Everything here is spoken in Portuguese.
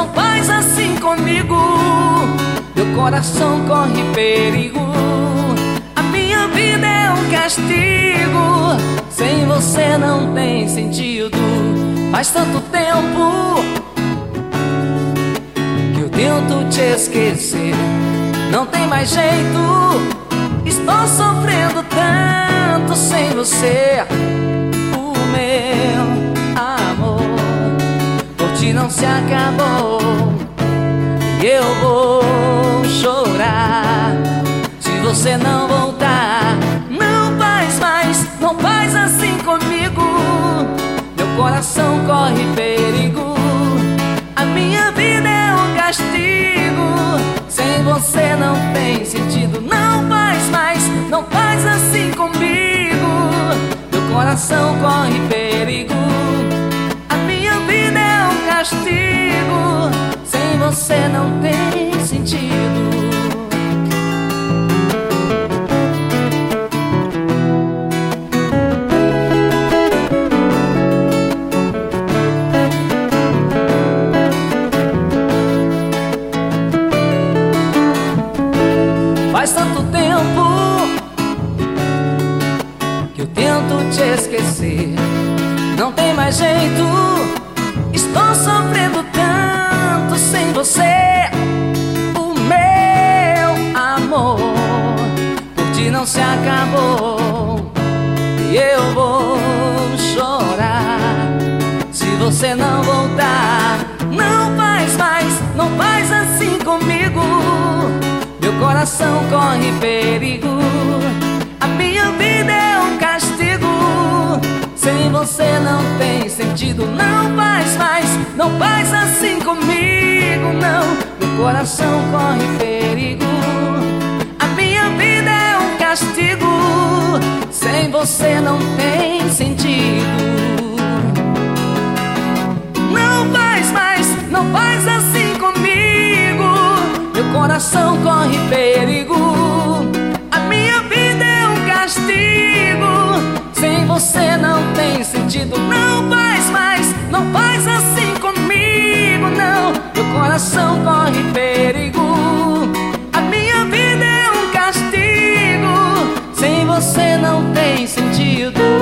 não faz assim comigo. Meu coração corre perigo. A minha vida é um castigo. Sem você não tem sentido. Faz tanto tempo que eu tento te esquecer. Não tem mais jeito. Estou sofrendo tanto sem você. O meu amor por ti não se acabou. E eu vou chorar se você não voltar. Não faz mais, não faz assim comigo. Meu coração corre perigo. A minha vida é um castigo. Sem você não tem sentido. Não faz mais, não faz assim comigo. Meu coração corre perigo. A minha vida é um castigo. Sem você não tem sentido. Faz tanto tempo que eu tento te esquecer. Não tem mais jeito. Estou sofrendo tanto sem você. O meu amor por ti não se acabou. E eu vou chorar se você não voltar. Não faz mais, não faz assim comigo. Meu coração corre perigo. A minha vida é um castigo. Sem você não tem sentido. Não faz mais, não faz assim comigo, não. Meu coração corre perigo. A minha vida é um castigo. Sem você não tem sentido. Não faz mais, não faz assim comigo. Meu coração corre perigo. A minha vida é um castigo. Sem você não tem sentido. Não faz mais, não faz assim comigo, não. Meu coração corre perigo. A minha vida é um castigo. Sem você não tem sentido.